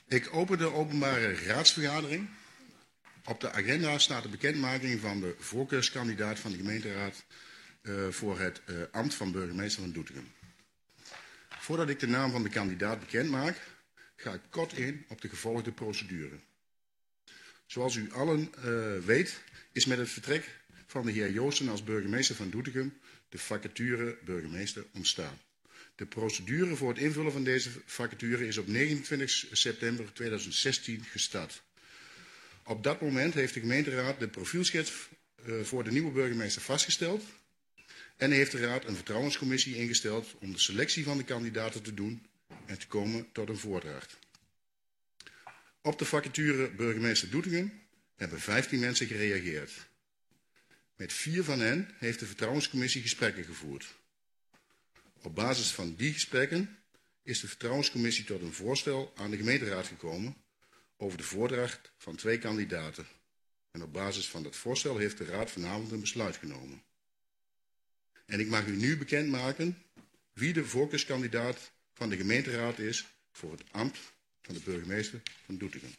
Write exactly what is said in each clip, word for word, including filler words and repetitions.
Ik open de openbare raadsvergadering. Op de agenda staat de bekendmaking van de voorkeurskandidaat van de gemeenteraad uh, voor het uh, ambt van burgemeester van Doetinchem. Voordat ik de naam van de kandidaat bekend maak, ga ik kort in op de gevolgde procedure. Zoals u allen uh, weet, is met het vertrek van de heer Joosten als burgemeester van Doetinchem de vacature burgemeester ontstaan. De procedure voor het invullen van deze vacature is op negenentwintig september tweeduizend zestien gestart. Op dat moment heeft de gemeenteraad de profielschets uh, voor de nieuwe burgemeester vastgesteld en heeft de raad een vertrouwenscommissie ingesteld om de selectie van de kandidaten te doen en te komen tot een voordracht. Op de vacature burgemeester Doetinchem hebben vijftien mensen gereageerd. Met vier van hen heeft de vertrouwenscommissie gesprekken gevoerd. Op basis van die gesprekken is de vertrouwenscommissie tot een voorstel aan de gemeenteraad gekomen over de voordracht van twee kandidaten. En op basis van dat voorstel heeft de raad vanavond een besluit genomen. En ik mag u nu bekendmaken wie de voorkeurskandidaat van de gemeenteraad is voor het ambt van de burgemeester van Doetinchem.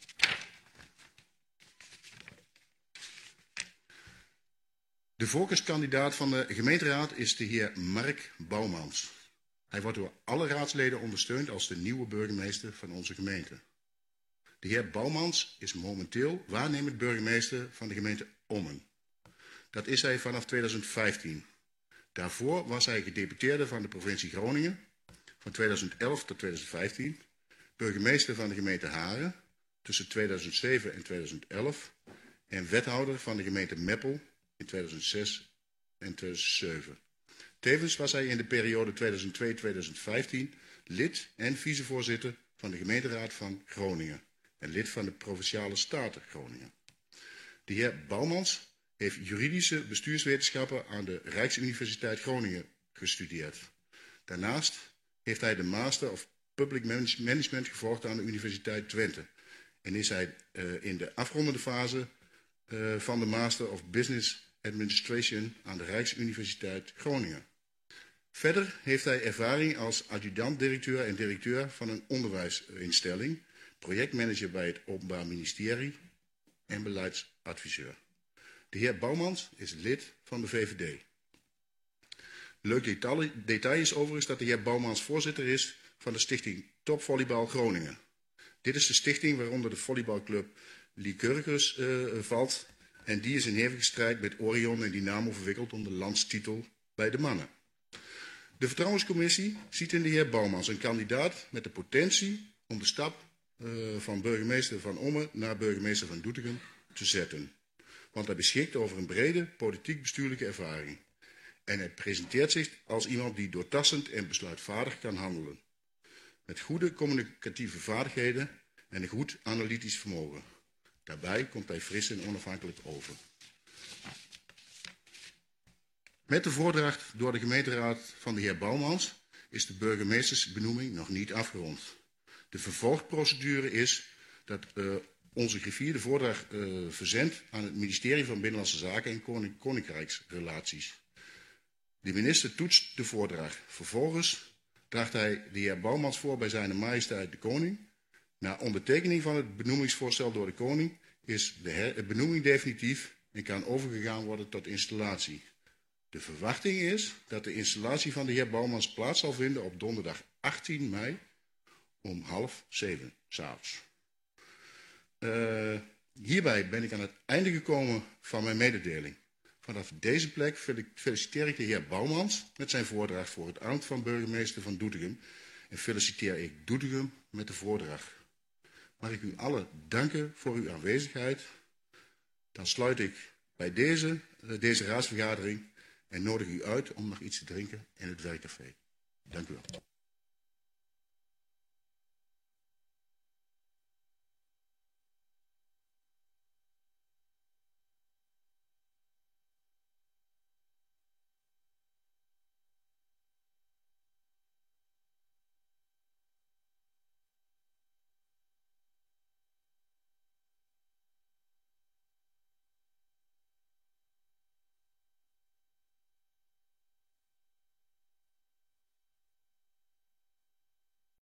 De voorkeurskandidaat van de gemeenteraad is de heer Mark Bouwmans. Hij wordt door alle raadsleden ondersteund als de nieuwe burgemeester van onze gemeente. De heer Bouwmans is momenteel waarnemend burgemeester van de gemeente Ommen. Dat is hij vanaf tweeduizend vijftien. Daarvoor was hij gedeputeerde van de provincie Groningen van tweeduizend elf tot tweeduizend vijftien, burgemeester van de gemeente Haren tussen tweeduizend zeven en tweeduizend elf en wethouder van de gemeente Meppel in tweeduizend zes en tweeduizend zeven. Tevens was hij in de periode tweeduizend twee tot tweeduizend vijftien lid en vicevoorzitter van de gemeenteraad van Groningen en lid van de Provinciale Staten Groningen. De heer Bouwmans heeft juridische bestuurswetenschappen aan de Rijksuniversiteit Groningen gestudeerd. Daarnaast heeft hij de Master of Public Management gevolgd aan de Universiteit Twente en is hij uh, in de afrondende fase uh, van de Master of Business Administration aan de Rijksuniversiteit Groningen. Verder heeft hij ervaring als adjudant-directeur en directeur van een onderwijsinstelling, projectmanager bij het Openbaar Ministerie en beleidsadviseur. De heer Bouwmans is lid van de V V D. Leuk detail, detail is overigens dat de heer Bouwmans voorzitter is van de stichting Topvolleybal Groningen. Dit is de stichting waaronder de volleybalclub Lycurgus uh, valt en die is in hevige strijd met Orion en Dynamo verwikkeld om de landstitel bij de mannen. De vertrouwenscommissie ziet in de heer Bouwmans een kandidaat met de potentie om de stap uh, van burgemeester van Ommen naar burgemeester van Doetinchem te zetten. Want hij beschikt over een brede politiek-bestuurlijke ervaring. En hij presenteert zich als iemand die doortastend en besluitvaardig kan handelen. Met goede communicatieve vaardigheden en een goed analytisch vermogen. Daarbij komt hij fris en onafhankelijk over. Met de voordracht door de gemeenteraad van de heer Bouwmans is de burgemeestersbenoeming nog niet afgerond. De vervolgprocedure is dat uh, onze griffier de voordracht uh, verzendt aan het ministerie van Binnenlandse Zaken en Koning Koninkrijksrelaties. De minister toetst de voordracht. Vervolgens draagt hij de heer Bouwmans voor bij zijn majesteit de koning. Na ondertekening van het benoemingsvoorstel door de koning is de her- benoeming definitief en kan overgegaan worden tot installatie. De verwachting is dat de installatie van de heer Bouwmans plaats zal vinden op donderdag achttien mei om half zeven 's avonds. Uh, hierbij ben ik aan het einde gekomen van mijn mededeling. Vanaf deze plek feliciteer ik de heer Bouwmans met zijn voordracht voor het ambt van burgemeester van Doetinchem en feliciteer ik Doetinchem met de voordracht. Mag ik u allen danken voor uw aanwezigheid. Dan sluit ik bij deze, uh, deze raadsvergadering en nodig u uit om nog iets te drinken in het werkcafé. Dank u wel.